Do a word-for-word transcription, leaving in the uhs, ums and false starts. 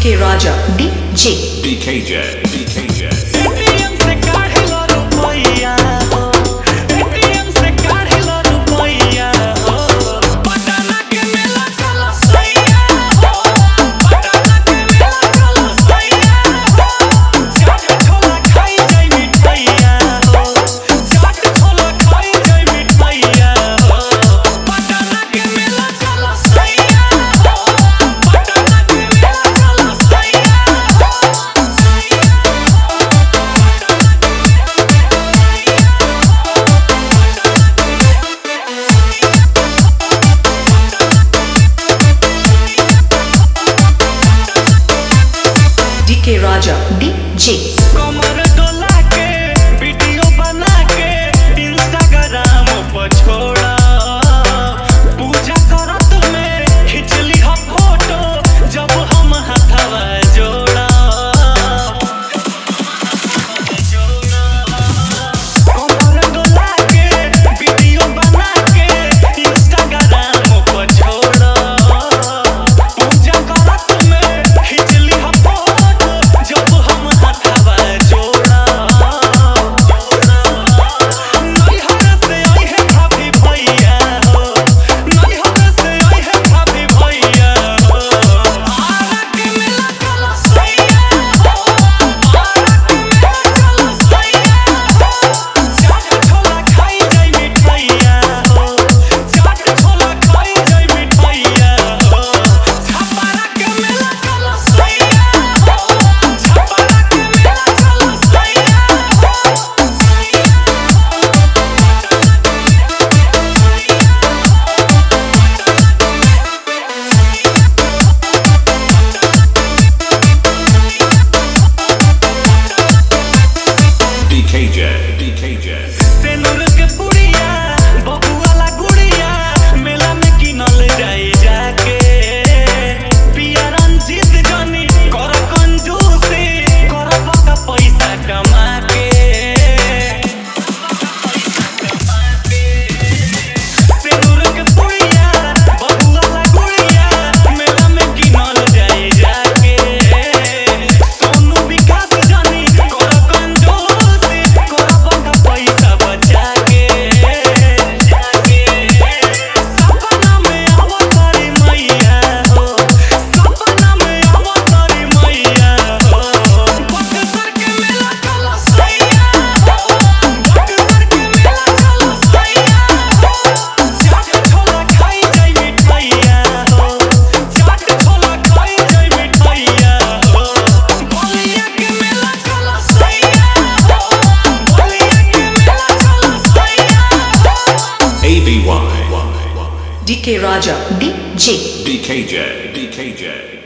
के राजा DJ डीकेजे डीकेजे ATM से काढ़े लो रुपया हो, एटीएम से काढ़े लो रुपया हो, पटना के मेला चलो सैया हो, पटना के मेला चलो सैया हो, चाट छोला खाई जाई मिठाइया हो, चाट छोला खाई जाई मिठाइया हो, पटना के मेला चलो सैया हो, पटना के मेला चलो सैया हो। डी के राजा डीजे कमर डोला के वीडियो बना के इंस्टाग्राम पर छोड़ा, पूजा करत में खिंचली ह फोटो जब हम हाथवा जोड़ा। कमर डोला के वीडियो बना के इंस्टाग्राम पर छोड़ा, पूजा करत में खिंचली ह फोटो जब हम हाथवा जोड़ा। नैहर से अइहे भाभी भैया हो, नैहर से अइहे भाभी भैया हो, आरा के मेला चलो सैया हो, आरा के मेला चलो सैया हो, चाट छोला खाई जाई मिठाइया हो, चाट छोला खाई जाई मिठाइया हो, छपरा के मेला चलो सैया हो, छपरा के मेला चलो सैया हो। डीकेजे डीकेजे सेनुर के पुड़िया बबुआला गुड़िया मेला में किनल जाई जाके, पिया रंजीत जनी कर कंजूसी कर बका पैसा कमा के। सेनुर के पुड़िया बबुआला गुड़िया मेला में किनल जाई जाके, सोनू विकास जनी कर कंजूसी कर बका पैसा बचा के। सपना में अवतारी मैया हो, सपना में अवतारी मैया हो, बक्सर के मेला चलो सैया हो, बक्सर के मेला चलो सैया हो, चाट छोला खाई जाई मिठाइया हो, चाट छोला खाई जाई मिठाइया हो, बलिया के मेला चलो सैया हो, बलिया के मेला चलो सैया हो। A B Y डी के राजा डीजे डीकेजे डीकेजे